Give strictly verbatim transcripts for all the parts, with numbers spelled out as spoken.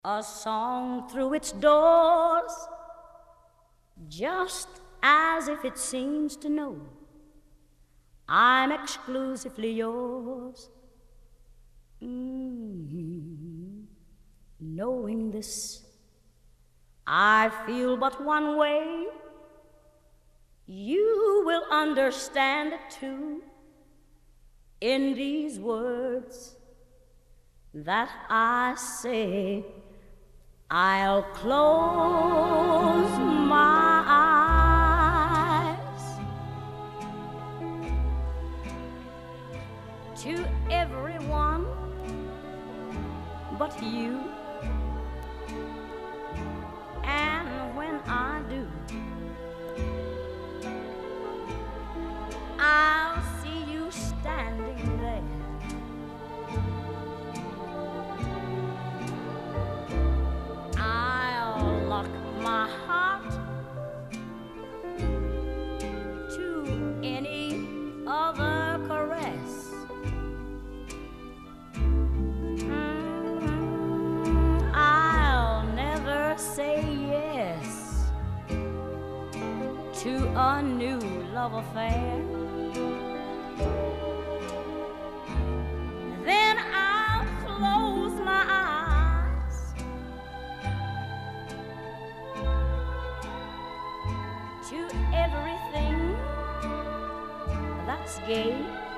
A song through its doors, just as if it seems to know I'm exclusively yours. Mm-hmm. Knowing this, I feel but one way. You will understand it too in these words that I say. I'll close my eyes to everyone but you, and when I do, I'll see you standing there, I'll lock my heart to any other caress. Mm, I'll never say yes to a new love affair. Then I'll close my eyes to everything that's gay.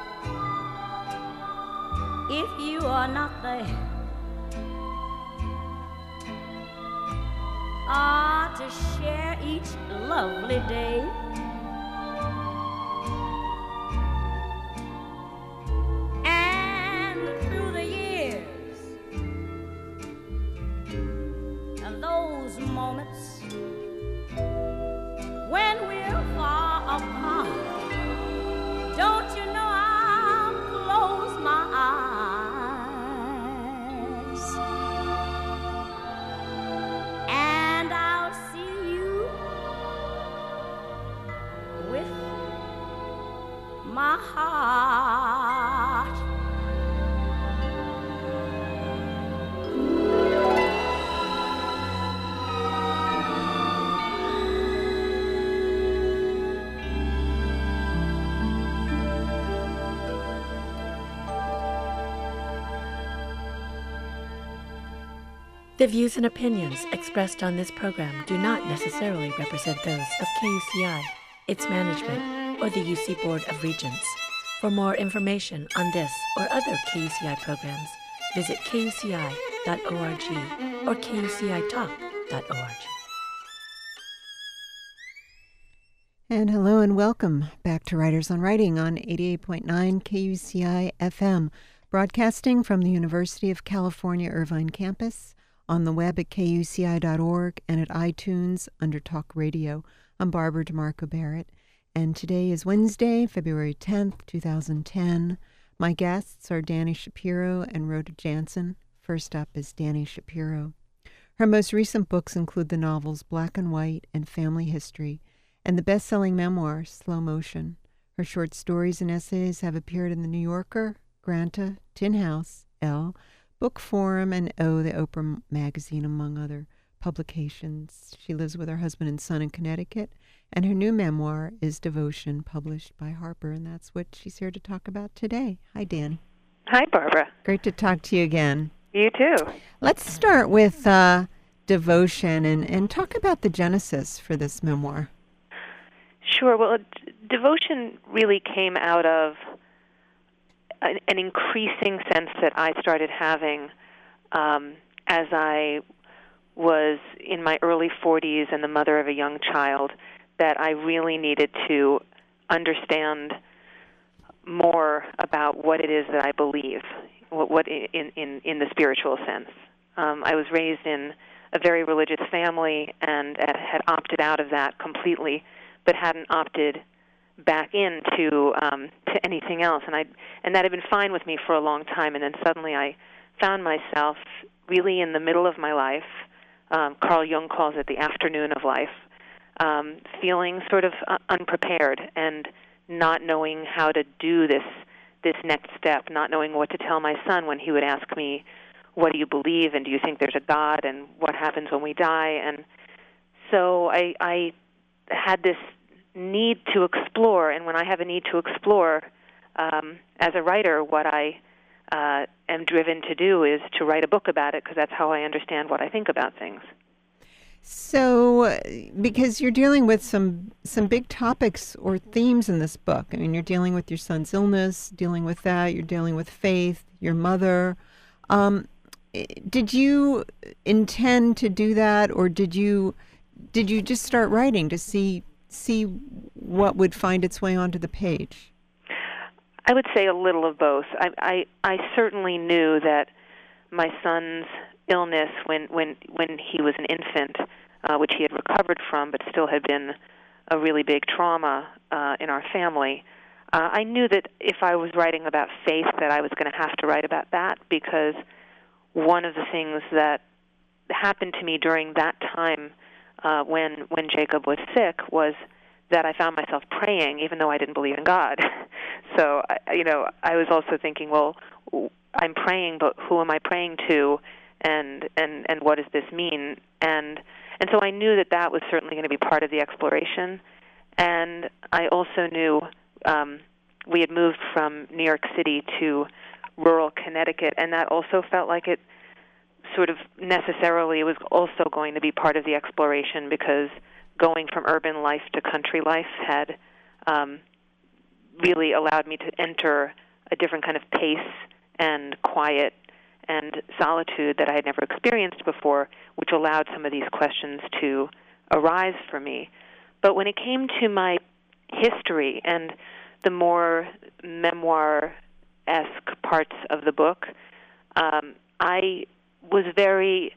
If you are not there, ah, to share each lovely day. And through the years, and those moments when we're far apart, don't you know I'll close my eyes and I'll see you with my heart. The views and opinions expressed on this program do not necessarily represent those of K U C I, its management, or the U C Board of Regents. For more information on this or other K U C I programs, visit K U C I dot org or K U C I talk dot org. And hello and welcome back to Writers on Writing on eighty-eight point nine K U C I F M, broadcasting from the University of California, Irvine campus, on the web at K U C I dot org and at iTunes under Talk Radio. I'm Barbara DeMarco Barrett, and today is Wednesday, February tenth, twenty ten. My guests are Dani Shapiro and Rhoda Jansen. First up is Dani Shapiro. Her most recent books include the novels Black and White and Family History, and the best-selling memoir, Slow Motion. Her short stories and essays have appeared in The New Yorker, Granta, Tin House, Elle, Book Forum, and O, the Oprah magazine, among other publications. She lives with her husband and son in Connecticut, and her new memoir is Devotion, published by Harper, and that's what she's here to talk about today. Hi, Dani. Hi, Barbara. Great to talk to you again. You too. Let's start with uh, Devotion and, and talk about the genesis for this memoir. Sure. Well, d- devotion really came out of an, an increasing sense that I started having um, as I was in my early forties and the mother of a young child, that I really needed to understand more about what it is that I believe, what, what in, in, in the spiritual sense. Um, I was raised in a very religious family and had opted out of that completely, but hadn't opted back into um, to anything else, and I and that had been fine with me for a long time. And then suddenly, I found myself really in the middle of my life. Um, Carl Jung calls it the afternoon of life, um, feeling sort of uh, unprepared and not knowing how to do this this next step, not knowing what to tell my son when he would ask me what do you believe, and do you think there's a God, and what happens when we die? And so I, I had this need to explore, and when I have a need to explore, um, as a writer, what I uh, am driven to do is to write a book about it, because that's how I understand what I think about things. So, because you're dealing with some some big topics or themes in this book. I mean, you're dealing with your son's illness, dealing with that. You're dealing with faith, your mother. Um, did you intend to do that, or did you did you just start writing to see see what would find its way onto the page? I would say a little of both. I I, I certainly knew that my son's illness when when when he was an infant, uh, which he had recovered from, but still had been a really big trauma uh, in our family. Uh, I knew that if I was writing about faith, that I was going to have to write about that, because one of the things that happened to me during that time uh, when when Jacob was sick was that I found myself praying, even though I didn't believe in God. So, I, you know, I was also thinking, well, I'm praying, but who am I praying to? And, and and what does this mean? And and so I knew that that was certainly going to be part of the exploration. And I also knew um, we had moved from New York City to rural Connecticut, and that also felt like it sort of necessarily was also going to be part of the exploration, because going from urban life to country life had um, really allowed me to enter a different kind of pace and quiet and solitude that I had never experienced before, which allowed some of these questions to arise for me. But when it came to my history and the more memoir-esque parts of the book, um, I was very,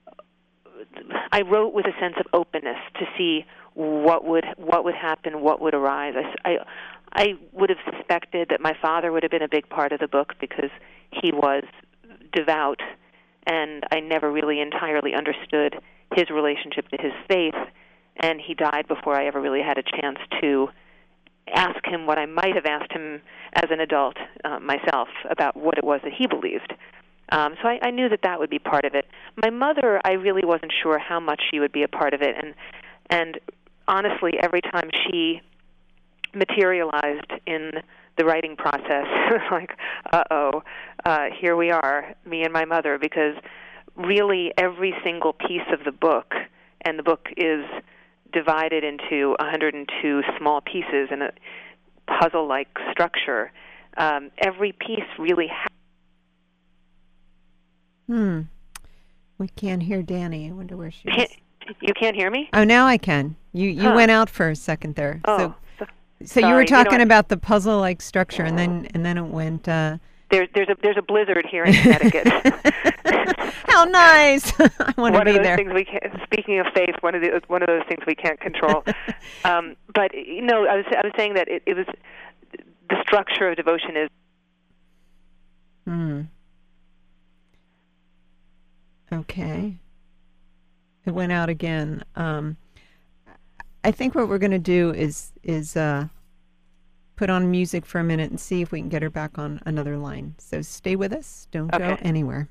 I wrote with a sense of openness to see what would what would happen, what would arise. I, I, I would have suspected that my father would have been a big part of the book, because he was devout, and I never really entirely understood his relationship to his faith, and he died before I ever really had a chance to ask him what I might have asked him as an adult uh, myself about what it was that he believed. Um, so I, I knew that that would be part of it. My mother, I really wasn't sure how much she would be a part of it, and and honestly, every time she materialized in the writing process, like, uh-oh, uh, here we are, me and my mother, because really every single piece of the book, and the book is divided into one hundred two small pieces in a puzzle-like structure, um, every piece really has... Hmm. We can't hear Danny. I wonder where she is. You can't hear me? Oh, now I can. You you huh. went out for a second there. Oh. So, So Sorry, you were talking you know, about the puzzle-like structure, and then and then it went. Uh... There, there's a there's a blizzard here in Connecticut. How nice! I want to one be of those there. Things we can't, speaking of faith, one of the one of those things we can't control. um, but you know, I was I was saying that it, it was the structure of devotion is. Hmm. Okay. It went out again. Um, I think what we're going to do is is uh, put on music for a minute and see if we can get her back on another line. So stay with us. Don't Okay. go anywhere.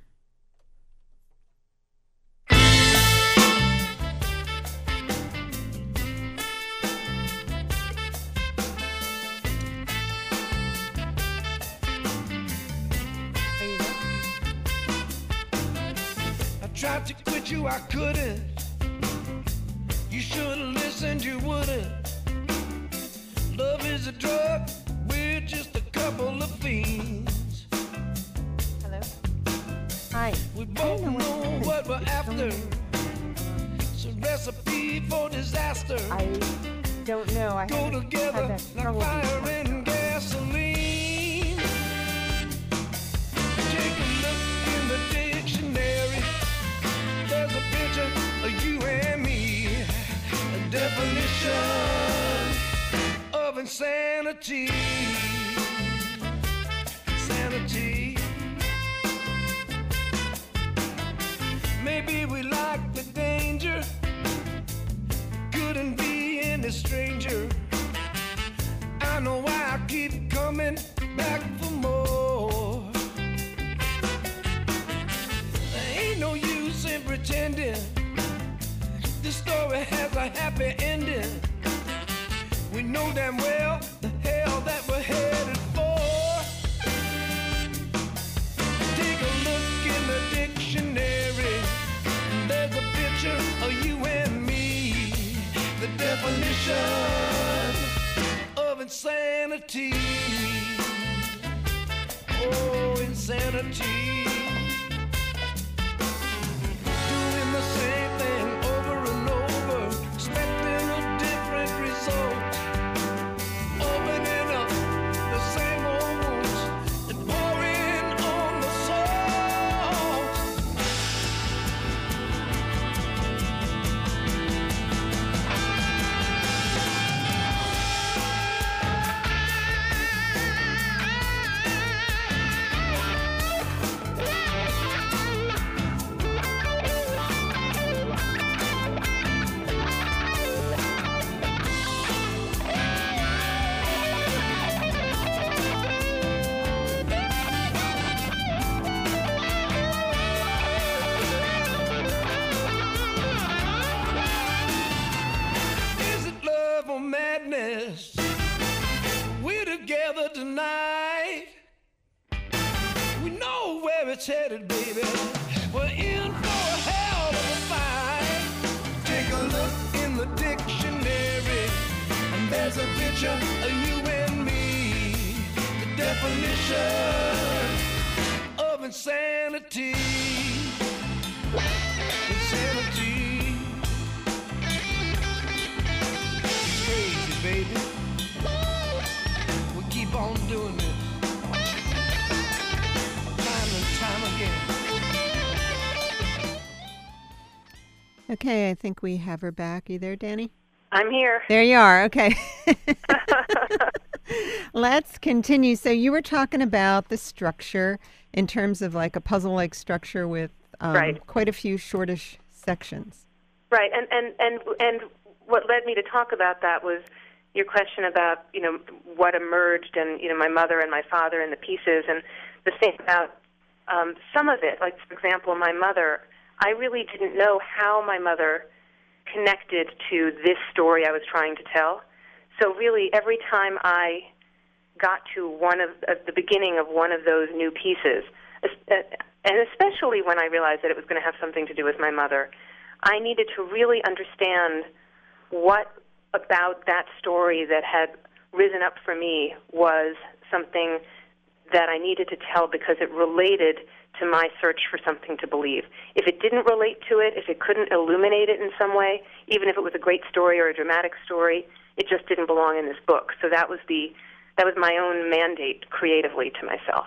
I tried to quit you, I couldn't. You should have listened, you wouldn't. Love is a drug, we're just a couple of fiends. Hello? Hi. We both know know what what we're after. It's a recipe for disaster. I don't know. I Go haven't together had that like trouble fire before. and gasoline. Take a look in the dictionary. There's a picture of you and me. A definition of insanity. Insanity. Maybe we like the danger. Couldn't be any stranger. I know why I keep coming back for more. This story has a happy ending. We know damn well the hell that we're headed for. Take a look in the dictionary. There's a picture of you and me. The definition of insanity. Oh, insanity. Doing the same thing over and over, expecting a different result. Opening up the same old wounds and pouring on the salt. Is it love or madness? We're together tonight. We know where it's headed, baby. We're in for a hell of a fight. Take a look in the dictionary, and there's a picture of you and me. The definition of insanity. Insanity. It's crazy, baby. We keep on doing this. Time and time again. Okay, I think we have her back. You there, Danny? I'm here. There you are. Okay. Let's continue. So you were talking about the structure in terms of like a puzzle-like structure with um, Right. quite a few shortish sections. Right, and, and, and, and what led me to talk about that was your question about, you know, what emerged and, you know, my mother and my father and the pieces, and the thing about um, some of it, like, for example, my mother, I really didn't know how my mother connected to this story I was trying to tell. So really, every time I got to one of uh, the beginning of one of those new pieces, and especially when I realized that it was going to have something to do with my mother, I needed to really understand what about that story that had risen up for me was something that I needed to tell because it related to my search for something to believe. If it didn't relate to it, if it couldn't illuminate it in some way, even if it was a great story or a dramatic story, it just didn't belong in this book. So that was the that was my own mandate creatively to myself.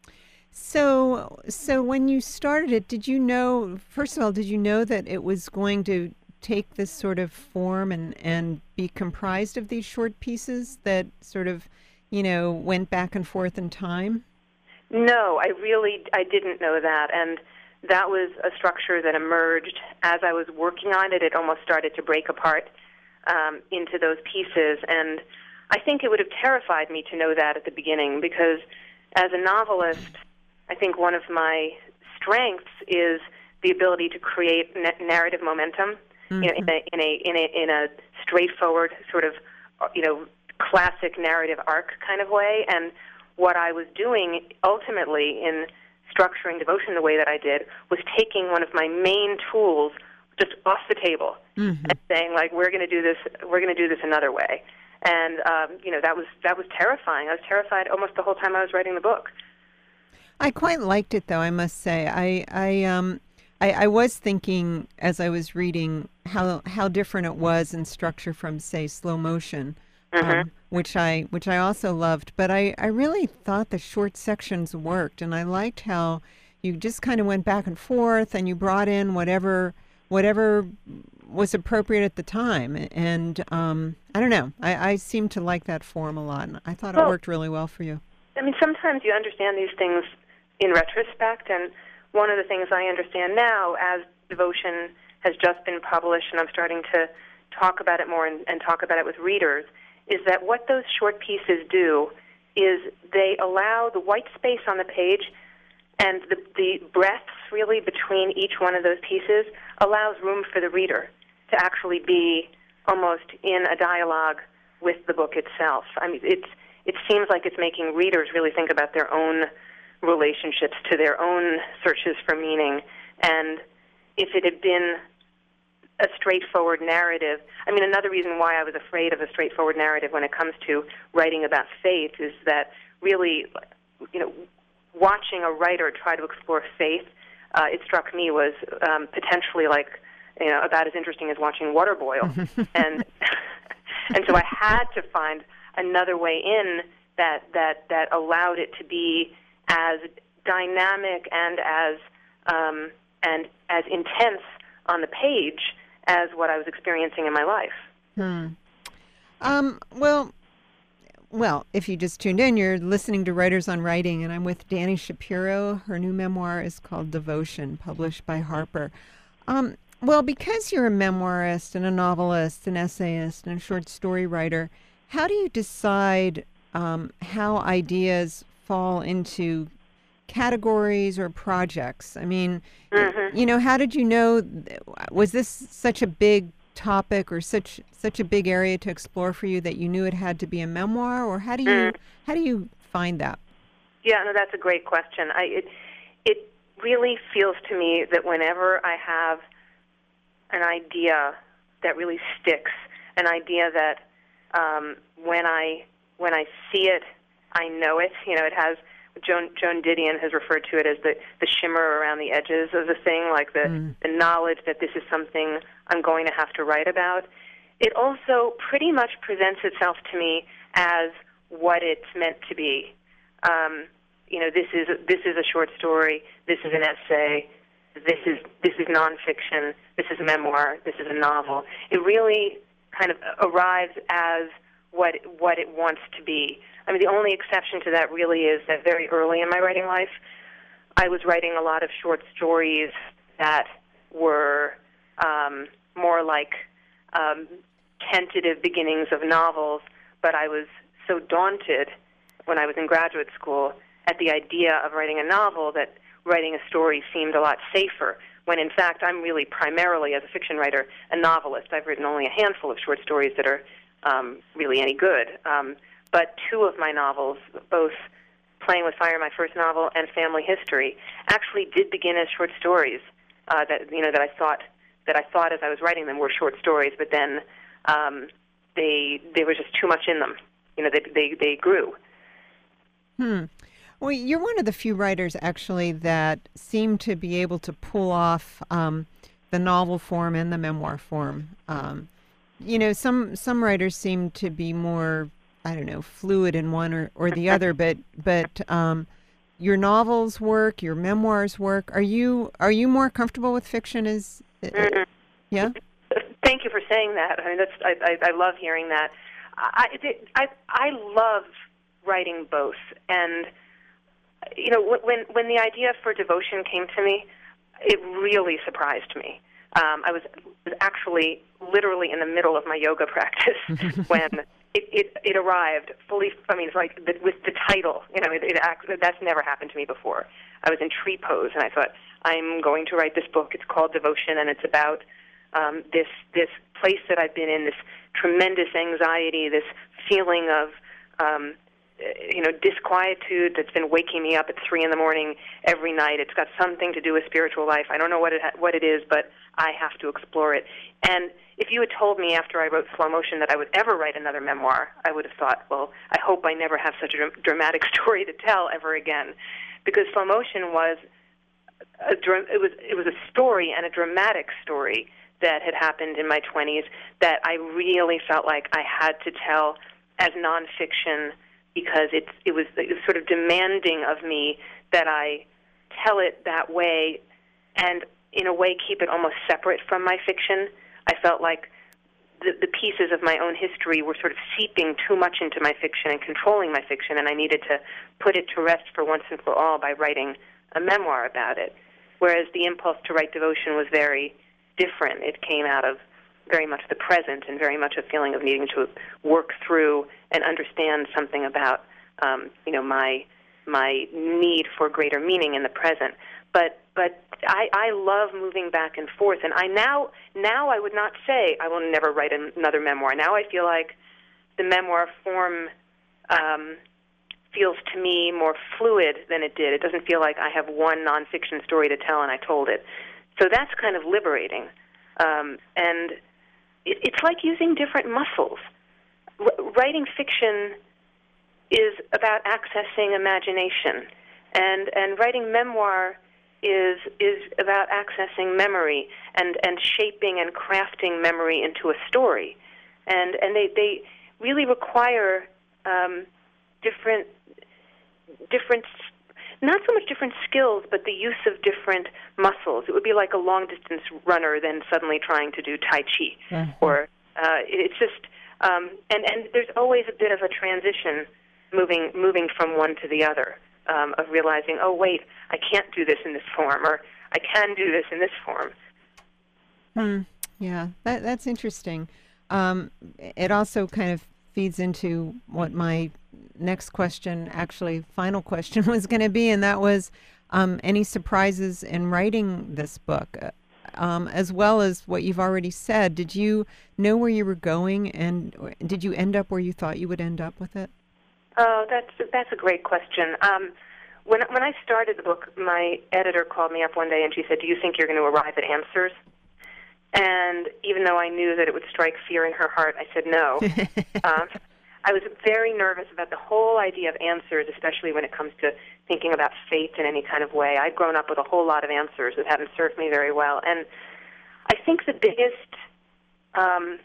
So, so when you started it, did you know, first of all, did you know that it was going to take this sort of form and, and be comprised of these short pieces that sort of, you know, went back and forth in time? No, I really, I didn't know that, and that was a structure that emerged as I was working on it. It almost started to break apart um, into those pieces, and I think it would have terrified me to know that at the beginning, because as a novelist, I think one of my strengths is the ability to create na- narrative momentum, mm-hmm. you know, in a, in a in a in a straightforward sort of, you know, classic narrative arc kind of way. And what I was doing ultimately in structuring Devotion the way that I did was taking one of my main tools just off the table mm-hmm. and saying, like, we're going to do this, we're going to do this another way. And um, you know, that was that was terrifying. I was terrified almost the whole time I was writing the book. I quite liked it, though, I must say. I I um I, I was thinking as I was reading how how different it was in structure from, say, Slow Motion. Mm-hmm. Um, which I which I also loved, but I, I really thought the short sections worked, and I liked how you just kind of went back and forth, and you brought in whatever whatever was appropriate at the time, and um, I don't know, I, I seem to like that form a lot, and I thought well, it worked really well for you. I mean, sometimes you understand these things in retrospect, and one of the things I understand now, as Devotion has just been published, and I'm starting to talk about it more and, and talk about it with readers, is that what those short pieces do is they allow the white space on the page and the, the breaths really between each one of those pieces allows room for the reader. to actually be almost in a dialogue with the book itself. I mean, it's it seems like it's making readers really think about their own relationships to their own searches for meaning. And if it had been a straightforward narrative, I mean, another reason why I was afraid of a straightforward narrative when it comes to writing about faith is that really, you know, watching a writer try to explore faith, uh, it struck me was um, potentially like, you know, about as interesting as watching water boil. and and so I had to find another way in that, that, that allowed it to be as dynamic and as um, and as intense on the page as what I was experiencing in my life. Hmm. Um, well, well, if you just tuned in, you're listening to Writers on Writing, and I'm with Dani Shapiro. Her new memoir is called Devotion, published by Harper. Um, well, because you're a memoirist and a novelist, an essayist, and a short story writer, how do you decide um, how ideas fall into categories or projects? I mean, mm-hmm. you know, how did you know, was this such a big topic or such such a big area to explore for you that you knew it had to be a memoir, or how do you mm. how do you find that? Yeah, no, that's a great question. I it it really feels to me that whenever I have an idea that really sticks, an idea that um, when I when I see it, I know it. You know, it has. Joan, Joan Didion has referred to it as the, the shimmer around the edges of the thing, like the, mm. the knowledge that this is something I'm going to have to write about. It also pretty much presents itself to me as what it's meant to be. Um, you know, this is this is a short story. This is an essay. This is this is nonfiction. This is a memoir. This is a novel. It really kind of arrives as what what it wants to be. I mean, the only exception to that really is that very early in my writing life, I was writing a lot of short stories that were um, more like um, tentative beginnings of novels, but I was so daunted when I was in graduate school at the idea of writing a novel that writing a story seemed a lot safer, when in fact I'm really primarily, as a fiction writer, a novelist. I've written only a handful of short stories that are um, really any good. Um, But two of my novels, both Playing with Fire, my first novel, and Family History, actually did begin as short stories. Uh, that you know that I thought that I thought as I was writing them were short stories, but then um, they there was just too much in them. You know, they they, they grew. Hmm. Well, you're one of the few writers actually that seem to be able to pull off um, the novel form and the memoir form. Um, you know, some some writers seem to be more, I don't know, fluid in one or, or the other, but but um, your novels work, your memoirs work. Are you are you more comfortable with fiction? As uh, yeah. Thank you for saying that. I mean, that's I, I, I love hearing that. I, I I love writing both, and you know, when when the idea for Devotion came to me, it really surprised me. Um, I was, was actually literally in the middle of my yoga practice when it, it, it arrived fully. I mean, it's like the, with the title, you know, it, it act, that's never happened to me before. I was in tree pose, and I thought, I'm going to write this book. It's called Devotion, and it's about um, this this place that I've been in, this tremendous anxiety, this feeling of um, you know, disquietude that's been waking me up at three in the morning every night. It's got something to do with spiritual life. I don't know what it ha- what it is, but I have to explore it. And if you had told me after I wrote Slow Motion that I would ever write another memoir, I would have thought, well, I hope I never have such a dr- dramatic story to tell ever again, because Slow Motion was a dr- it was it was a story, and a dramatic story that had happened in my twenties that I really felt like I had to tell as nonfiction, because it's, it, was, it was sort of demanding of me that I tell it that way and, in a way, keep it almost separate from my fiction. I felt like the, the pieces of my own history were sort of seeping too much into my fiction and controlling my fiction, and I needed to put it to rest for once and for all by writing a memoir about it. Whereas the impulse to write Devotion was very different. It came out of very much the present and very much a feeling of needing to work through and understand something about, um, you know, my my need for greater meaning in the present. But but I, I love moving back and forth. And I now, now I would not say I will never write another memoir. Now I feel like the memoir form um, feels to me more fluid than it did. It doesn't feel like I have one nonfiction story to tell and I told it. So that's kind of liberating. Um, and it, it's like using different muscles. R- writing fiction is about accessing imagination, and and writing memoir is is about accessing memory and, and shaping and crafting memory into a story, and and they they really require um, different different not so much different skills, but the use of different muscles. It would be like a long distance runner then suddenly trying to do Tai Chi, mm-hmm. or uh, it's just um, and and there's always a bit of a transition. Moving, moving from one to the other, um, of realizing, oh wait, I can't do this in this form, or I can do this in this form. Hmm. Yeah, that that's interesting. Um, it also kind of feeds into what my next question, actually final question, was going to be, and that was um, any surprises in writing this book, um, as well as what you've already said. Did you know where you were going, and did you end up where you thought you would end up with it? Oh, that's that's a great question. Um, when when I started the book, my editor called me up one day and she said, "Do you think you're going to arrive at answers?" And even though I knew that it would strike fear in her heart, I said no. um, I was very nervous about the whole idea of answers, especially when it comes to thinking about fate in any kind of way. I'd grown up with a whole lot of answers that hadn't served me very well, and I think the biggest um,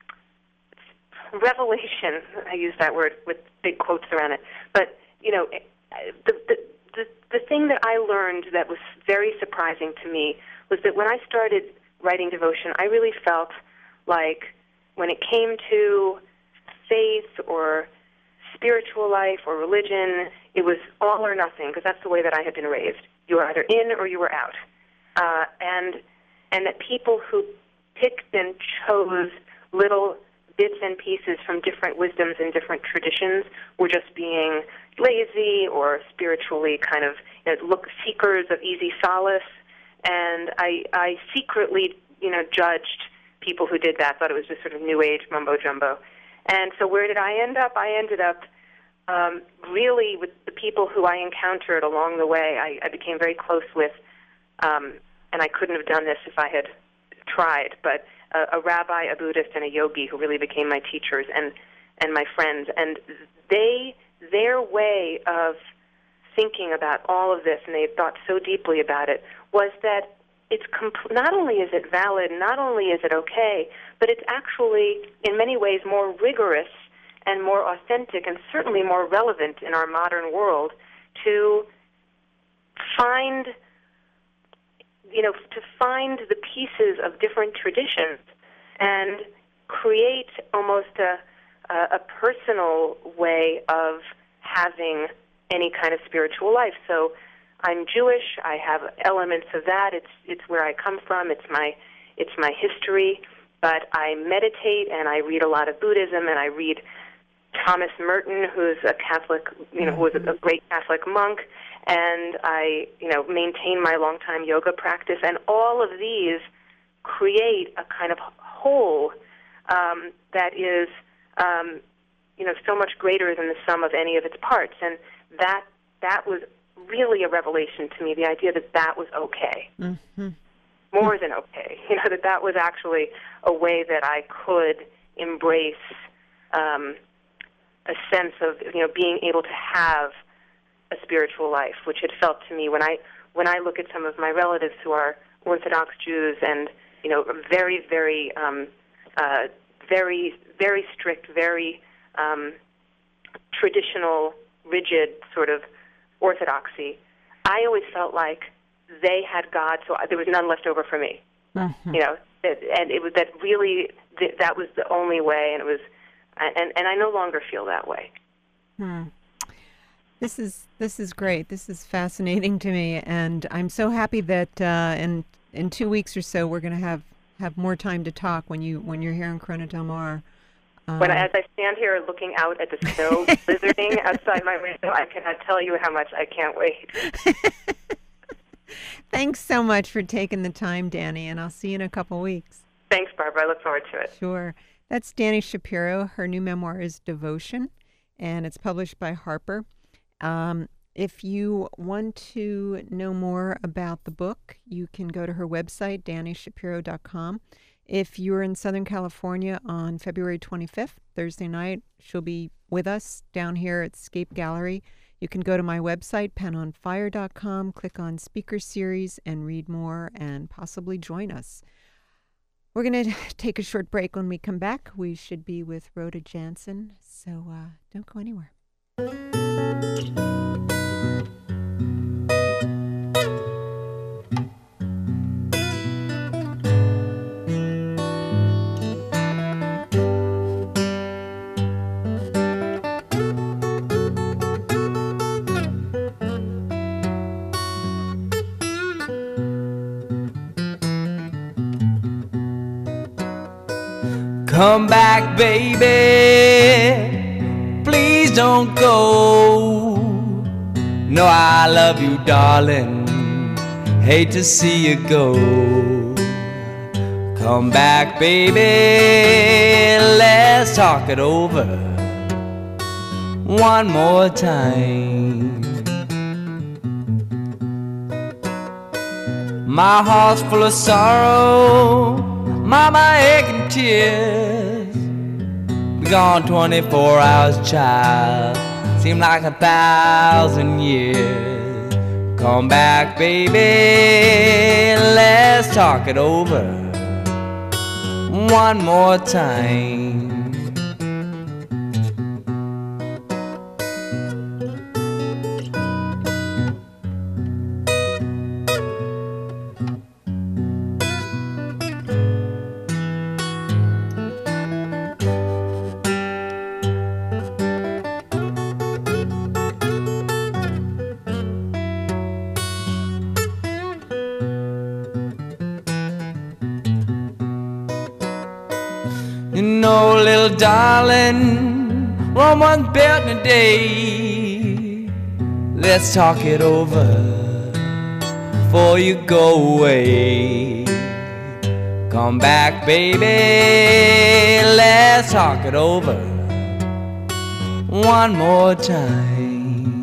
revelation, I use that word with big quotes around it, but, you know, the, the, the, the thing that I learned that was very surprising to me was that when I started writing devotion, I really felt like when it came to faith or spiritual life or religion, it was all or nothing, because that's the way that I had been raised. You were either in or you were out. Uh, and and that people who picked and chose little bits and pieces from different wisdoms and different traditions were just being lazy or spiritually kind of, you know, look seekers of easy solace. And I, I secretly, you know, judged people who did that, thought it was just sort of New Age mumbo-jumbo. And so where did I end up? I ended up um, really with the people who I encountered along the way. I, I became very close with, um, and I couldn't have done this if I had tried, but a, a rabbi, a Buddhist, and a yogi who really became my teachers and, and my friends. And they, their way of thinking about all of this, and they thought so deeply about it, was that it's compl- not only is it valid, not only is it okay, but it's actually, in many ways, more rigorous and more authentic and certainly more relevant in our modern world to find, you know, to find the pieces of different traditions and create almost a, a, a personal way of having any kind of spiritual life. So I'm Jewish. I have elements of that. It's it's where I come from. It's my it's my history. But I meditate and I read a lot of Buddhism, and I read Thomas Merton, who's a Catholic, you know, who was a great Catholic monk, and I, you know, maintain my longtime yoga practice. And all of these create a kind of whole um, that is, um, you know, so much greater than the sum of any of its parts. And that that was really a revelation to me, the idea that that was okay. Mm-hmm. More than okay. You know, that that was actually a way that I could embrace um, a sense of, you know, being able to have a spiritual life, which had felt to me when I when I look at some of my relatives who are Orthodox Jews and, you know, very, very, um, uh, very, very strict, very um, traditional, rigid sort of orthodoxy, I always felt like they had God, so there was none left over for me. Mm-hmm. You know, and it was that really that was the only way, and it was, and and I no longer feel that way. Hmm. This is this is great. This is fascinating to me, and I'm so happy that uh, in in two weeks or so we're going to have, have more time to talk when you when you're here in Corona del Mar. Um, when I, as I stand here looking out at the snow blizzarding outside my window, I cannot tell you how much I can't wait. Thanks so much for taking the time, Danny, and I'll see you in a couple weeks. Thanks, Barbara. I look forward to it. Sure. That's Danny Shapiro. Her new memoir is Devotion, and it's published by Harper. Um, if you want to know more about the book, you can go to her website, danny shapiro dot com. If you're in Southern California on February twenty-fifth, Thursday night, she'll be with us down here at Scape Gallery. You can go to my website, pen on fire dot com, click on Speaker Series, and read more and possibly join us. We're going to take a short break. When we come back, we should be with Rhoda Jansen, so uh, don't go anywhere. Come back, baby, please don't go. No, I love you, darling, hate to see you go. Come back, baby, let's talk it over one more time. My heart's full of sorrow, mama aching tears. Be gone twenty-four hours, child, seem like a thousand years. Come back, baby, let's talk it over one more time. You know, little darling, Rome was built in a day. Let's talk it over before you go away. Come back, baby, let's talk it over one more time.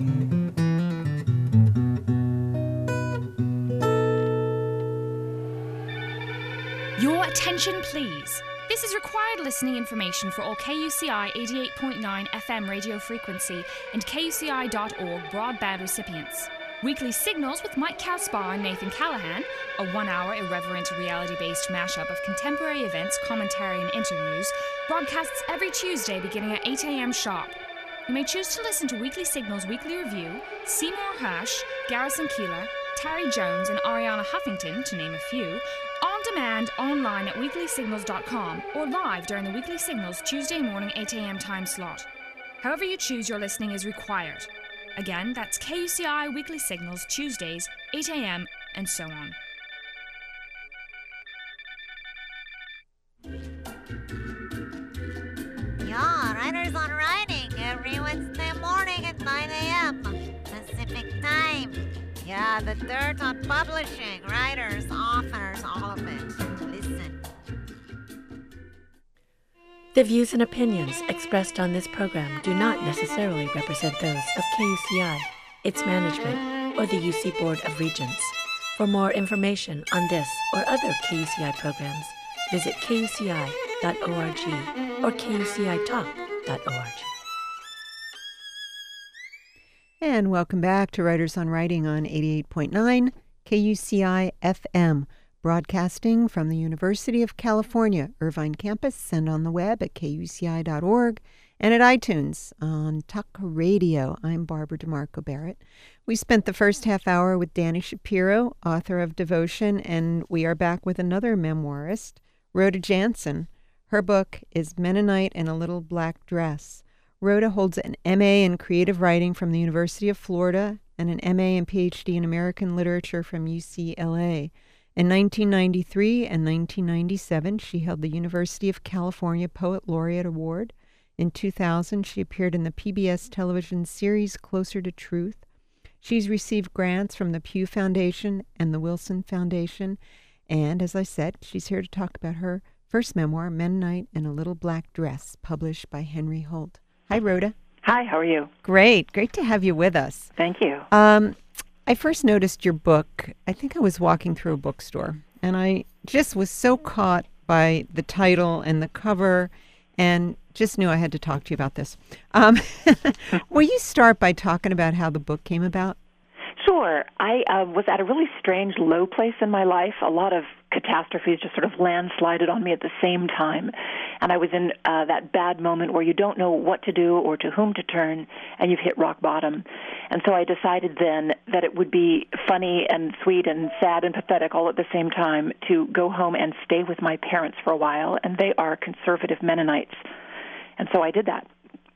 Your attention, please. This is required listening information for all K U C I eighty-eight point nine F M radio frequency and K U C I dot org broadband recipients. Weekly Signals with Mike Caspar and Nathan Callahan, a one-hour irreverent reality-based mashup of contemporary events, commentary, and interviews, broadcasts every Tuesday beginning at eight a.m. sharp. You may choose to listen to Weekly Signals Weekly Review, Seymour Hersh, Garrison Keillor, Terry Jones, and Ariana Huffington, to name a few, on demand online at weekly signals dot com or live during the Weekly Signals Tuesday morning eight a.m. time slot. However you choose your listening is required. Again, that's K U C I Weekly Signals Tuesdays, eight a.m. and so on. Yeah, Writers on Writing every Wednesday morning at nine a.m. Pacific Time. Yeah, the dirt on publishing, writers, authors, all of it. Listen. The views and opinions expressed on this program do not necessarily represent those of K U C I, its management, or the U C Board of Regents. For more information on this or other K U C I programs, visit K U C I dot org or K U C I talk dot org. And welcome back to Writers on Writing on eighty-eight point nine K U C I F M, broadcasting from the University of California, Irvine campus, and on the web at K U C I dot org and at iTunes on Talk Radio. I'm Barbara DeMarco Barrett. We spent the first half hour with Danny Shapiro, author of Devotion, and we are back with another memoirist, Rhoda Jansen. Her book is Mennonite in a Little Black Dress. Rhoda holds an M A in creative writing from the University of Florida and an M A and P H D in American literature from U C L A. In nineteen ninety-three and nineteen ninety-seven, she held the University of California Poet Laureate Award. In two thousand, she appeared in the P B S television series Closer to Truth. She's received grants from the Pew Foundation and the Wilson Foundation. And as I said, she's here to talk about her first memoir, Mennonite in a Little Black Dress, published by Henry Holt. Hi, Rhoda. Hi, how are you? Great. Great to have you with us. Thank you. Um, I first noticed your book, I think I was walking through a bookstore, and I just was so caught by the title and the cover and just knew I had to talk to you about this. Um, will you start by talking about how the book came about? Sure. I uh, was at a really strange low place in my life. A lot of catastrophes just sort of landslided on me at the same time. And I was in uh, that bad moment where you don't know what to do or to whom to turn, and you've hit rock bottom. And so I decided then that it would be funny and sweet and sad and pathetic all at the same time to go home and stay with my parents for a while, and they are conservative Mennonites. And so I did that.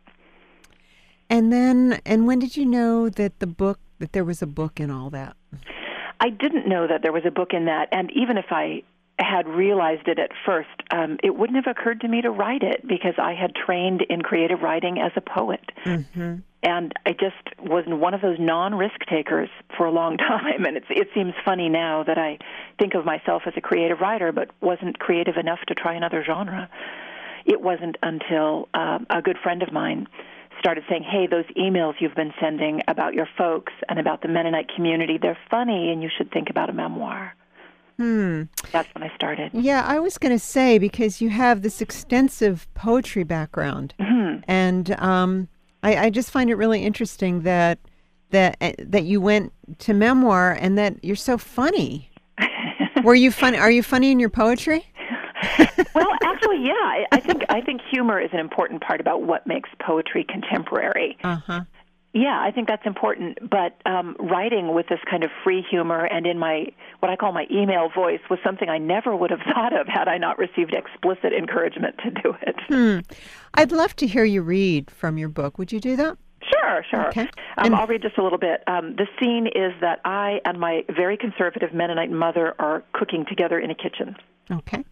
And then, and when did you know that the book, that there was a book in all that? I didn't know that there was a book in that, and even if I had realized it at first, um, it wouldn't have occurred to me to write it because I had trained in creative writing as a poet. Mm-hmm. And I just was one of those non-risk takers for a long time, and it's, it seems funny now that I think of myself as a creative writer but wasn't creative enough to try another genre. It wasn't until uh, a good friend of mine started saying, hey, those emails you've been sending about your folks and about the Mennonite community, they're funny, and you should think about a memoir. Hmm. That's when I started. Yeah, I was going to say, because you have this extensive poetry background, mm-hmm. and um, I, I just find it really interesting that that uh, that you went to memoir and that you're so funny. Were you funny? Are you funny in your poetry? Well, actually, yeah. I, I think I think humor is an important part about what makes poetry contemporary. Uh-huh. Yeah, I think that's important. But um, writing with this kind of free humor and in my what I call my email voice was something I never would have thought of had I not received explicit encouragement to do it. Hmm. I'd love to hear you read from your book. Would you do that? Sure, sure. Okay. Um, And- I'll read just a little bit. Um, the scene is that I and my very conservative Mennonite mother are cooking together in a kitchen. Okay.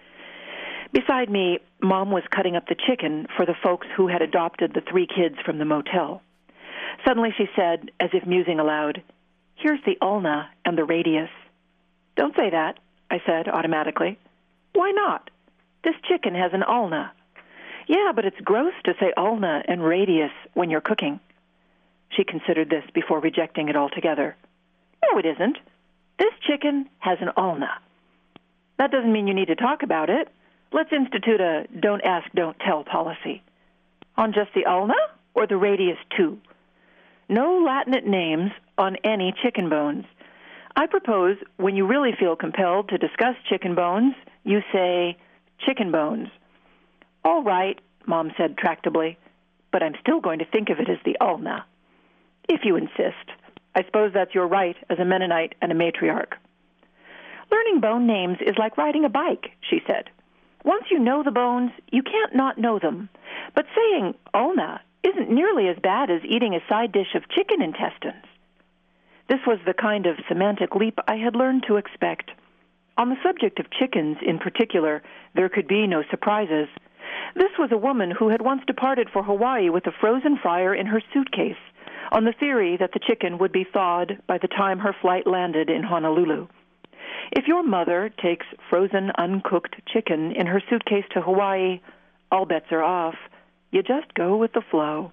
Beside me, Mom was cutting up the chicken for the folks who had adopted the three kids from the motel. Suddenly she said, as if musing aloud, "Here's the ulna and the radius." "Don't say that," I said automatically. "Why not? This chicken has an ulna." "Yeah, but it's gross to say ulna and radius when you're cooking." She considered this before rejecting it altogether. "No, it isn't. This chicken has an ulna. That doesn't mean you need to talk about it. Let's institute a don't ask, don't tell policy." "On just the ulna or the radius too?" "No Latinate names on any chicken bones. I propose when you really feel compelled to discuss chicken bones, you say chicken bones." "All right," Mom said tractably, "but I'm still going to think of it as the ulna." "If you insist. I suppose that's your right as a Mennonite and a matriarch." "Learning bone names is like riding a bike," she said. "Once you know the bones, you can't not know them. But saying ulna isn't nearly as bad as eating a side dish of chicken intestines." This was the kind of semantic leap I had learned to expect. On the subject of chickens in particular, there could be no surprises. This was a woman who had once departed for Hawaii with a frozen fryer in her suitcase, on the theory that the chicken would be thawed by the time her flight landed in Honolulu. If your mother takes frozen, uncooked chicken in her suitcase to Hawaii, all bets are off. You just go with the flow.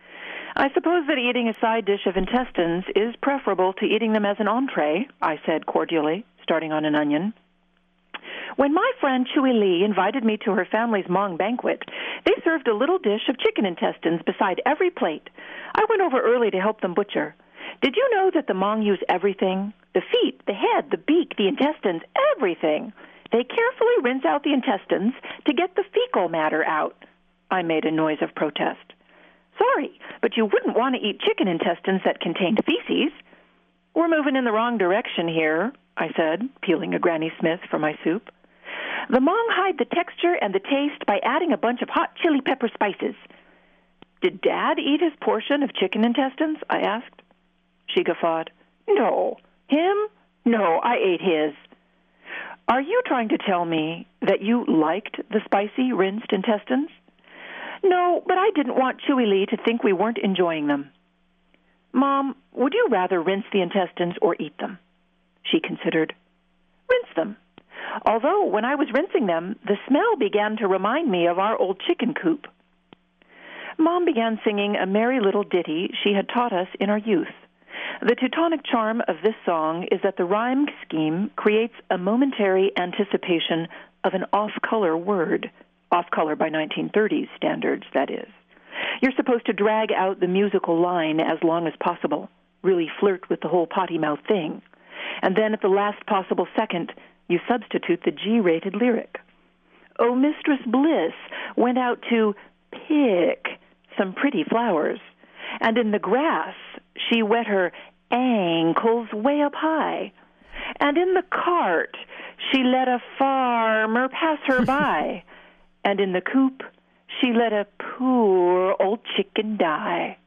I suppose that eating a side dish of intestines is preferable to eating them as an entree, I said cordially, starting on an onion. When my friend Chui Lee invited me to her family's Hmong banquet, they served a little dish of chicken intestines beside every plate. I went over early to help them butcher. Did you know that the Hmong use everything? The feet, the head, the beak, the intestines, everything. They carefully rinse out the intestines to get the fecal matter out. I made a noise of protest. Sorry, but you wouldn't want to eat chicken intestines that contained feces. We're moving in the wrong direction here, I said, peeling a Granny Smith for my soup. The Hmong hide the texture and the taste by adding a bunch of hot chili pepper spices. Did Dad eat his portion of chicken intestines? I asked. She guffawed. No. Him? No, I ate his. Are you trying to tell me that you liked the spicy, rinsed intestines? No, but I didn't want Chui Lee to think we weren't enjoying them. Mom, would you rather rinse the intestines or eat them? She considered. Rinse them. Although when I was rinsing them, the smell began to remind me of our old chicken coop. Mom began singing a merry little ditty she had taught us in our youth. The Teutonic charm of this song is that the rhyme scheme creates a momentary anticipation of an off-color word, off-color by nineteen thirties standards, that is. You're supposed to drag out the musical line as long as possible, really flirt with the whole potty mouth thing. And then at the last possible second, you substitute the G-rated lyric. Oh, Mistress Bliss went out to pick some pretty flowers, and in the grass she wet her ankles way up high, and in the cart she let a farmer pass her by, and in the coop she let a poor old chicken die.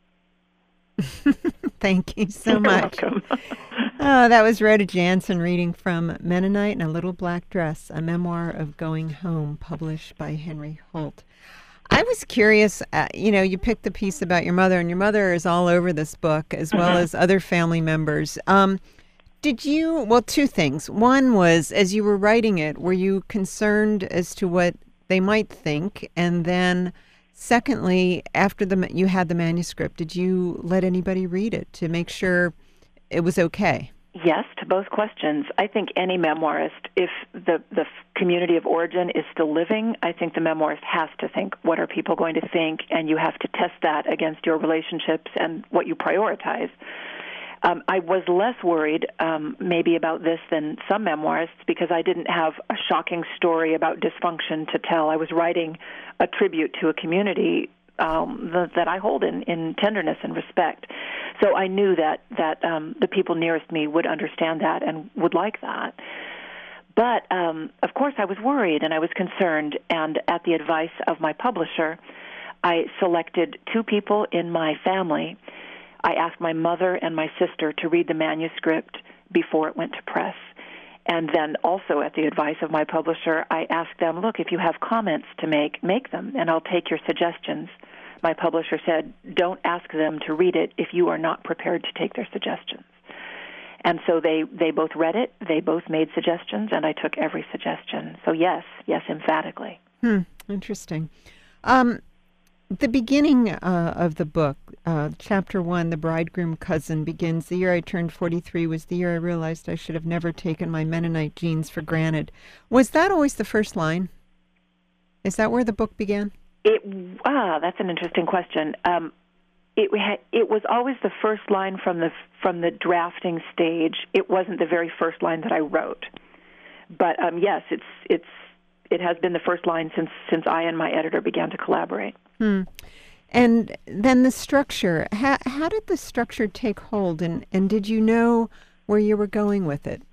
Thank you so You're much. welcome. Oh, that was Rhoda Jansen reading from Mennonite in a Little Black Dress, a memoir of going home, published by Henry Holt. I was curious, uh, you know, you picked the piece about your mother, and your mother is all over this book, as well Mhm. as other family members. Um, did you, well, two things. One was, as you were writing it, were you concerned as to what they might think? And then, secondly, after the you had the manuscript, did you let anybody read it to make sure it was okay? Yes, to both questions. I think any memoirist, if the, the community of origin is still living, I think the memoirist has to think, what are people going to think? And you have to test that against your relationships and what you prioritize. Um, I was less worried um, maybe about this than some memoirists because I didn't have a shocking story about dysfunction to tell. I was writing a tribute to a community Um, the, that I hold in, in tenderness and respect. So I knew that, that um, the people nearest me would understand that and would like that. But, um, of course, I was worried and I was concerned, and at the advice of my publisher, I selected two people in my family. I asked my mother and my sister to read the manuscript before it went to press. And then also at the advice of my publisher, I asked them, look, if you have comments to make, make them, and I'll take your suggestions. My publisher said, don't ask them to read it if you are not prepared to take their suggestions. And so they, they both read it, they both made suggestions, and I took every suggestion. So yes, yes, emphatically. Hmm, interesting. Um, the beginning uh, of the book, uh, chapter one, The Bridegroom Cousin, begins, the year I turned forty-three was the year I realized I should have never taken my Mennonite genes for granted. Was that always the first line? Is that where the book began? It ah, that's an interesting question. Um, it ha- it was always the first line from the from the drafting stage. It wasn't the very first line that I wrote, but um, yes, it's it's it has been the first line since since I and my editor began to collaborate. Hmm. And then the structure. How how did the structure take hold, and and did you know where you were going with it?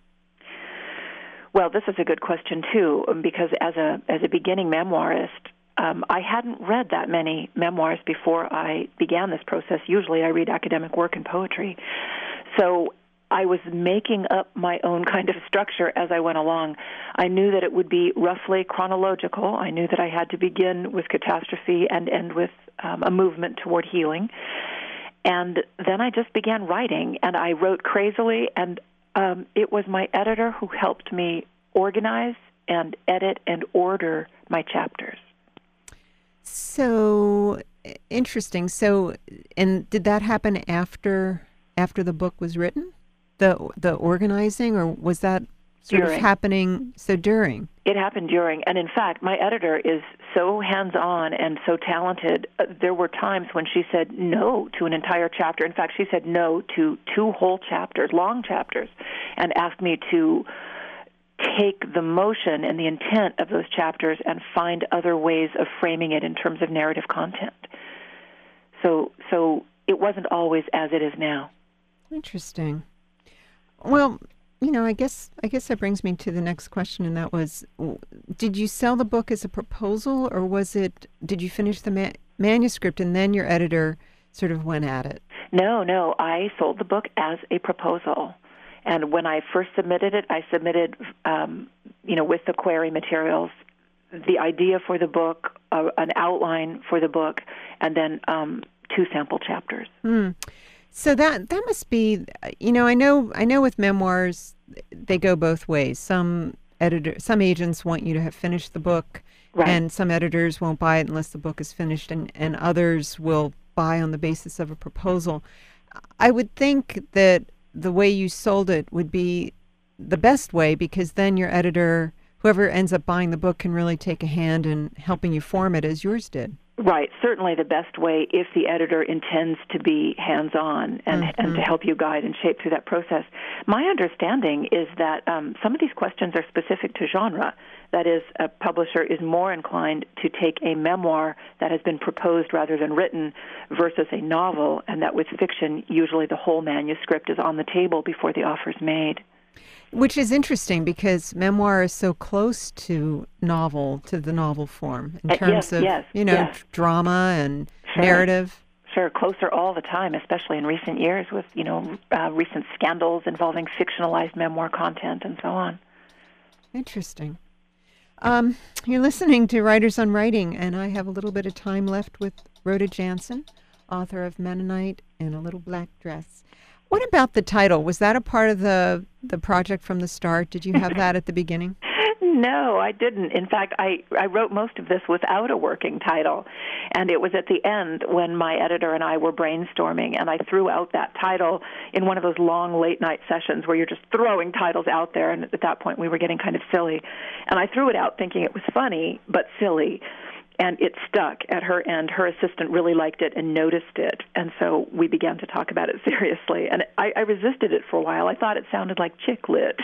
Well, this is a good question too, because as a as a beginning memoirist, um, I hadn't read that many memoirs before I began this process. Usually, I read academic work and poetry, so I was making up my own kind of structure as I went along. I knew that it would be roughly chronological. I knew that I had to begin with catastrophe and end with um, a movement toward healing. And then I just began writing, and I wrote crazily, and um, it was my editor who helped me organize and edit and order my chapters. So interesting. So, and did that happen after after the book was written? The the organizing, or was that sort During. of happening? So during. It happened during, and in fact, my editor is so hands-on and so talented. Uh, there were times when she said no to an entire chapter. In fact, she said no to two whole chapters, long chapters, and asked me to take the motion and the intent of those chapters and find other ways of framing it in terms of narrative content. So, so it wasn't always as it is now. Interesting. Well, you know, I guess I guess that brings me to the next question, and that was, did you sell the book as a proposal, or was it, did you finish the ma- manuscript and then your editor sort of went at it? No, no, I sold the book as a proposal. And when I first submitted it, I submitted, um, you know, with the query materials, the idea for the book, uh, an outline for the book, and then um, two sample chapters. Hmm. So that that must be, you know, I know I know with memoirs, they go both ways. Some editor, some agents want you to have finished the book, right. and some editors won't buy it unless the book is finished, and, and others will buy on the basis of a proposal. I would think that the way you sold it would be the best way, because then your editor, whoever ends up buying the book, can really take a hand in helping you form it as yours did. Right. Certainly the best way if the editor intends to be hands-on and, mm-hmm. and to help you guide and shape through that process. My understanding is that um, some of these questions are specific to genre. That is, a publisher is more inclined to take a memoir that has been proposed rather than written versus a novel, and that with fiction, usually the whole manuscript is on the table before the offer is made. Which is interesting because memoir is so close to novel, to the novel form, in Uh, terms yes, of, yes, you know, yes. drama and Sure. narrative. Sure, closer all the time, especially in recent years with, you know, uh, recent scandals involving fictionalized memoir content and so on. Interesting. Um, you're listening to Writers on Writing, and I have a little bit of time left with Rhoda Jansen, author of Mennonite in a Little Black Dress. What about the title? Was that a part of the the project from the start? Did you have that at the beginning? No, I didn't. In fact, I, I wrote most of this without a working title. And it was at the end when my editor and I were brainstorming, and I threw out that title in one of those long late-night sessions where you're just throwing titles out there, and at that point we were getting kind of silly. And I threw it out thinking it was funny, but silly. And it stuck at her end. Her assistant really liked it and noticed it. And so we began to talk about it seriously. And I, I resisted it for a while. I thought it sounded like chick lit.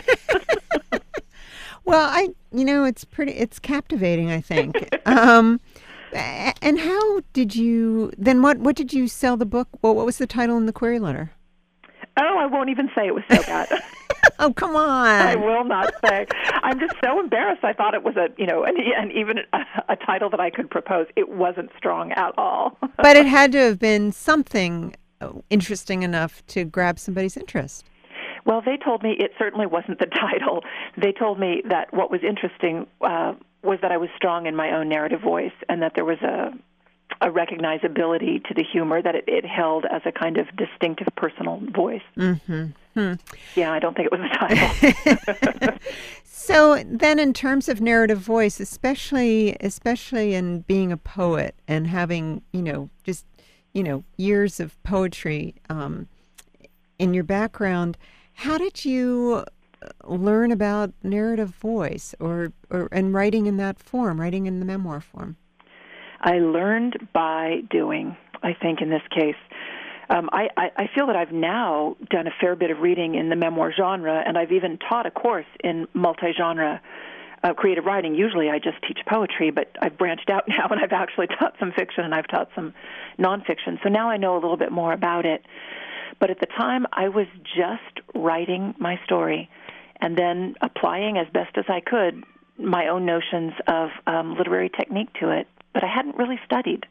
Well, I, you know, it's pretty, it's captivating, I think. um, and how did you, then what, what did you sell the book? Well, what was the title in the query letter? Oh, I won't even say it was so bad. Oh, come on. I will not say. I'm just so embarrassed. I thought it was a, you know, and, and even a, a title that I could propose. It wasn't strong at all. But it had to have been something interesting enough to grab somebody's interest. Well, they told me it certainly wasn't the title. They told me that what was interesting uh, was that I was strong in my own narrative voice, and that there was a a recognizability to the humor, that it, it held as a kind of distinctive personal voice. Mm-hmm. Hmm. Yeah, I don't think it was the title. So then in terms of narrative voice, especially especially in being a poet and having, you know, just, you know, years of poetry um, in your background, how did you learn about narrative voice or, or and writing in that form, writing in the memoir form? I learned by doing, I think, in this case. Um, I, I, I feel that I've now done a fair bit of reading in the memoir genre, and I've even taught a course in multi-genre uh, creative writing. Usually I just teach poetry, but I've branched out now, and I've actually taught some fiction, and I've taught some nonfiction. So now I know a little bit more about it. But at the time, I was just writing my story and then applying as best as I could my own notions of um, literary technique to it. But I hadn't really studied.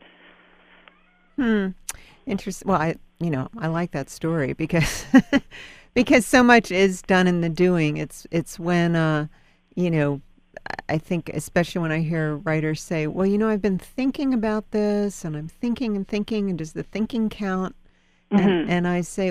Hmm. Interesting. Well, I, you know, I like that story because because so much is done in the doing. It's it's when, uh, you know, I think especially when I hear writers say, well, you know, I've been thinking about this and I'm thinking and thinking, and does the thinking count? Mm-hmm. And, and I say,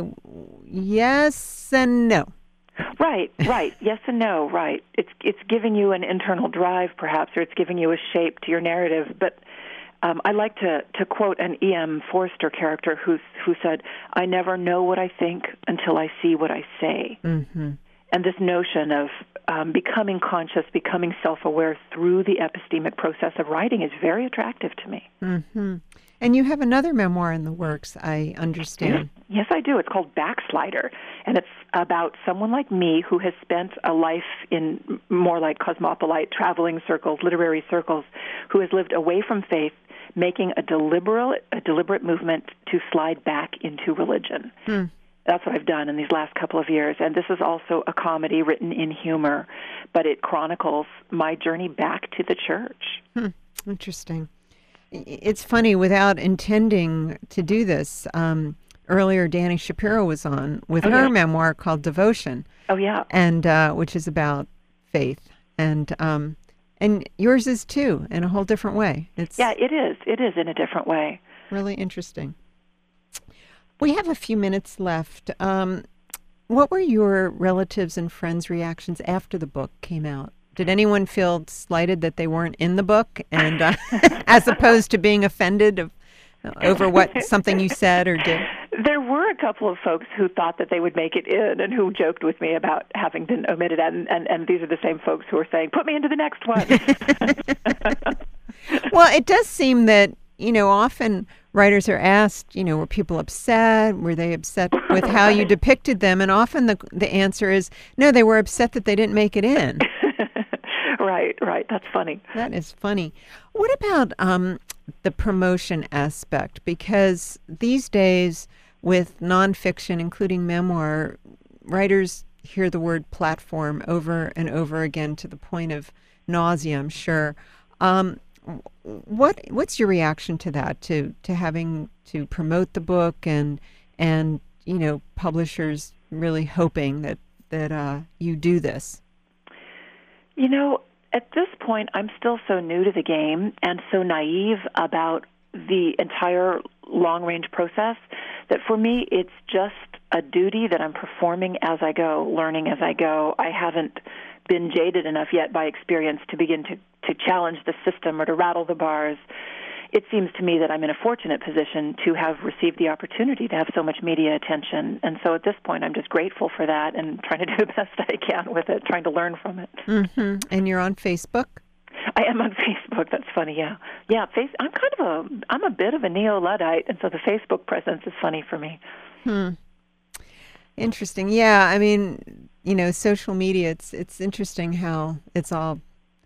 yes and no. Right, right. Yes and no, right. It's it's giving you an internal drive, perhaps, or it's giving you a shape to your narrative. But um, I like to, to quote an E M Forster character who's, who said, I never know what I think until I see what I say. Mm-hmm. And this notion of um, becoming conscious, becoming self-aware through the epistemic process of writing is very attractive to me. Mm-hmm. And you have another memoir in the works, I understand. Yes, I do. It's called Backslider, and it's about someone like me who has spent a life in more like cosmopolite traveling circles, literary circles, who has lived away from faith, making a deliberate, a deliberate movement to slide back into religion. Hmm. That's what I've done in these last couple of years. And this is also a comedy written in humor, but it chronicles my journey back to the church. Hmm. Interesting. It's funny, without intending to do this, um, earlier Dani Shapiro was on with oh, her yeah. memoir called Devotion. Oh, yeah. And uh, which is about faith. And um, and yours is too, in a whole different way. It's Yeah, it is. It is in a different way. really interesting. We have a few minutes left. Um, what were your relatives and friends' reactions after the book came out? Did anyone feel slighted that they weren't in the book, and uh, as opposed to being offended of, over what something you said or did? There were a couple of folks who thought that they would make it in and who joked with me about having been omitted, and, and, and these are the same folks who are saying, put me into the next one. Well, it does seem that, you know, often writers are asked, you know, were people upset? Were they upset with how you depicted them? And often the the answer is, no, they were upset that they didn't make it in. Right, right. That's funny. That is funny. What about um, the promotion aspect? Because these days, with nonfiction, including memoir, writers hear the word platform over and over again to the point of nausea, I'm sure. Um, what what's your reaction to that? To to having to promote the book and and you know publishers really hoping that that uh, you do this? You know, at this point, I'm still so new to the game and so naive about the entire long-range process that for me, it's just a duty that I'm performing as I go, learning as I go. I haven't been jaded enough yet by experience to begin to, to challenge the system or to rattle the bars. It seems to me that I'm in a fortunate position to have received the opportunity to have so much media attention. And so at this point, I'm just grateful for that and trying to do the best I can with it, trying to learn from it. Mm-hmm. And you're on Facebook? I am on Facebook. That's funny, yeah. Yeah, face, I'm kind of a, I'm a bit of a neo-Luddite, and so the Facebook presence is funny for me. Hmm. Interesting. Yeah, I mean, you know, social media, it's it's interesting how it's all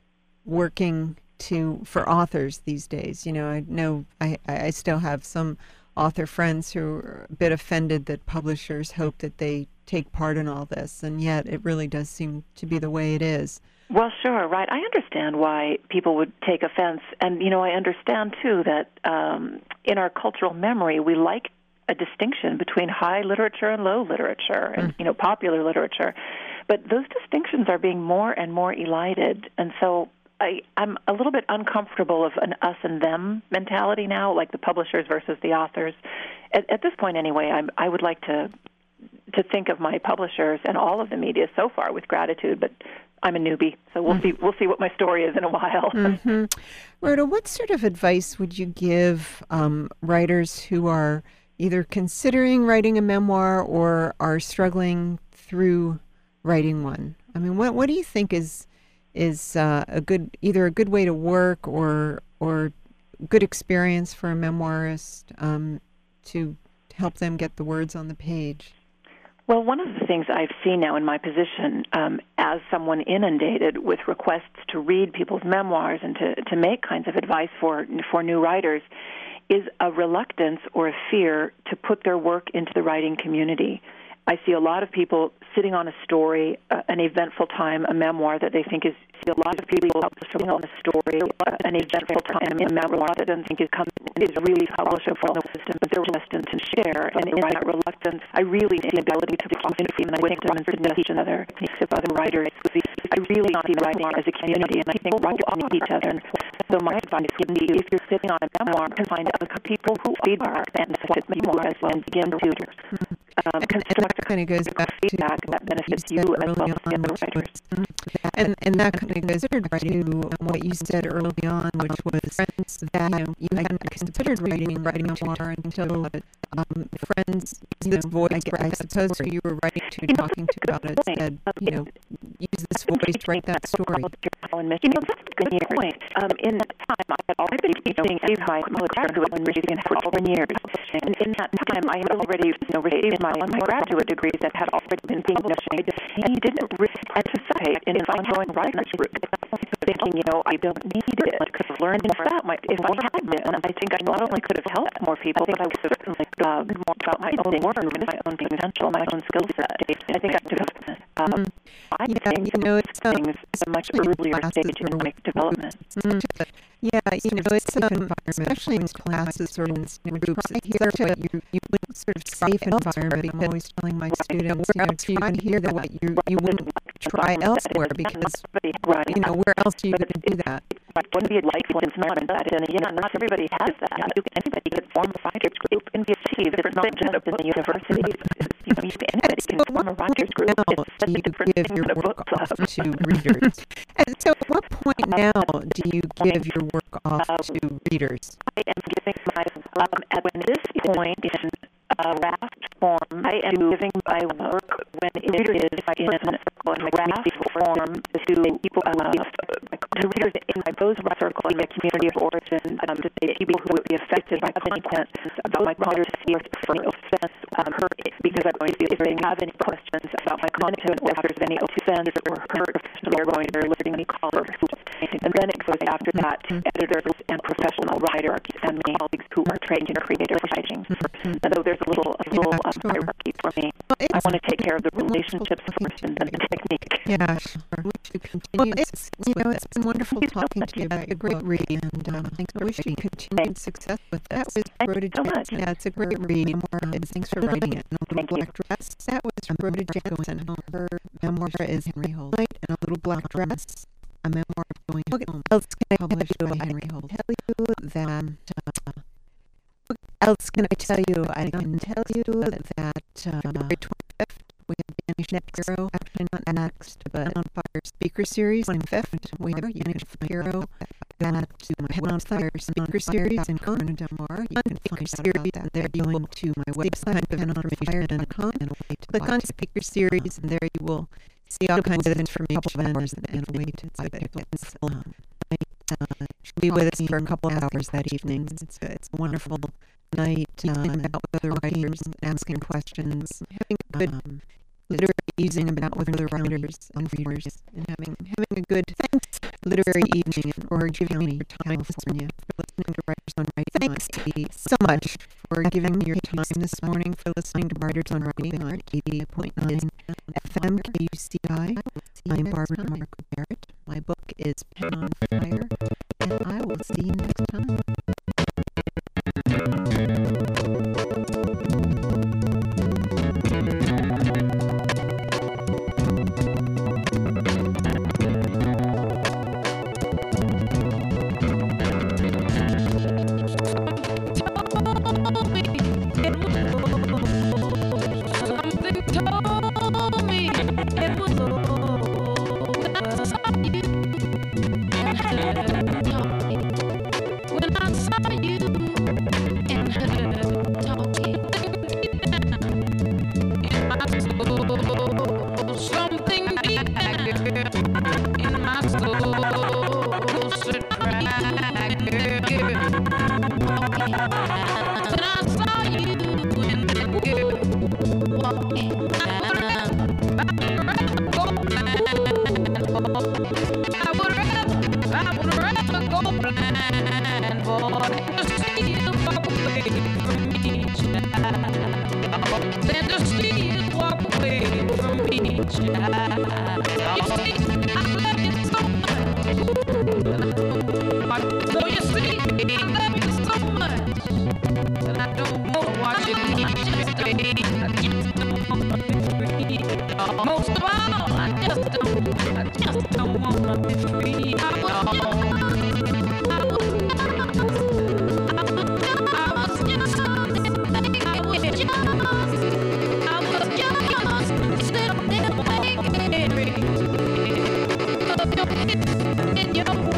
working to for authors these days. You know, I know I, I still have some author friends who are a bit offended that publishers hope that they take part in all this, and yet it really does seem to be the way it is. Well, sure, right. I understand why people would take offense. And, you know, I understand, too, that um, in our cultural memory, we like a distinction between high literature and low literature and, you know, popular literature. But those distinctions are being more and more elided. And so I, I'm a little bit uncomfortable of an us and them mentality now, like the publishers versus the authors. At, at this point, anyway, I'm, I would like to to think of my publishers and all of the media so far with gratitude, but I'm a newbie, so we'll mm-hmm. see we'll see what my story is in a while. Mm-hmm. Rhoda, what sort of advice would you give um, writers who are either considering writing a memoir or are struggling through writing one? I mean, what what do you think is is uh, a good either a good way to work or or good experience for a memoirist um, to help them get the words on the page? Well, one of the things I've seen now in my position um, as someone inundated with requests to read people's memoirs and to, to make kinds of advice for for new writers is a reluctance or a fear to put their work into the writing community. I see a lot of people sitting on a story, uh, an eventful time, a memoir that they think is, see a lot of people sitting on a story, uh, an eventful time, a memoir that they think is, come, is really publishable, but they're reluctant to share. And in that reluctance, I really see the ability to often from the wisdom and suggestion of other, of other writers. I really see writing as a community, and I think write off each other. And so my advice would be, if you're sitting on a memoir, to find other people who feedback and benefit memoir as well, and begin to um, construct kind of goes back feedback to that benefits you as well as the other writers. And, and that kind of goes back to what you said early on, which was that you hadn't considered writing writing a memoir until um, friends, this voice, I, I suppose, who you were writing to, talking to about it, said, you know, use this voice to write that story. You know, that's a good point. Um, in that time, I've been teaching at my graduate in Michigan for ten years. And in that time, I had already you know, received my, my graduate degrees that had already been publishing. And I didn't really participate in an ongoing writer's group, thinking, you know, I don't need it. I could have learned more about my, if I had been. And I think I not only could have helped more people, but I would have certainly uh, more about my own work and my own potential, my own skill set. I think I could have Um, I yeah, think you know, it's um, things at a much earlier stage in my development. Mm. Yeah, you know, it's um, especially in classes or in groups. I hear what you you wouldn't sort of safe environment. I'm always telling my students, you know, try to hear that you you wouldn't try elsewhere because you know where else are you going to do that? It wouldn't be a delightful environment, and yeah, not everybody has that. You can, anybody can form a writers group and be achieved. It's not just up in the university. You know, anybody can form a writers group. It's such a different thing than a book club. To readers. And so, at what point now do you give your work off to readers? I am giving my um, at this point in uh, draft form. I am giving my work when it is in draft form to people, uh, to readers in my Bose circle, in my community of origin, um, to say people who would be affected by content about my content for offense, um, hurt, because I'm going to, if they have any questions about my content, or if there's any offense or hurt, they're going to listing any callers. And then it goes after that to editors and professional writers and colleagues who are trained in creative writing. And so there's a little, a little um, hierarchy for me. I want to take care of the relationships first and then the technique. Yeah, sure. Well, it's, you know, it's been wonderful talking to you about a great read, and um, I wish you continued success with that. That was Rhoda so much. Yeah, it's a great read. Memoir, and thanks for writing it. And a Little Black Dress. That was Rhoda Jansen. Her memoir is Henry Holt. And A Little Black Dress, a memoir of going home. What else can I publish by Henry Holt? Tell you that. Uh, what else can I tell you? I can tell you that uh, February twenty-fifth. We have Banished Hero, actually not next, but on Fire Speaker Series. twenty-fifth, we have Banished Hero. That to my Head on Fire Speaker Series in Corona Del Mar. You can find series and there you will to my website, head on fire dot com, and click on Speaker Series, and there you will see all kinds of information and a way to exhibit. Um, uh, she'll be with us for a couple of hours that evening. It's a, it's a wonderful night, um, out with other writers, asking questions, having a good um, literary evening about with other writers and readers, and having having a good literary evening in Orange County, California. For listening to Writers on Writing. Thanks so much for giving your time this morning for listening to Writers on Writing on eighty-eight point nine F M K U C I. I'm Barbara Marco Barrett. My book is Pen on Fire, and I will see you next time. Most of all, I just don't, I just don't want to be free. I was just, I was just, I was just, I was just sitting there waiting. In your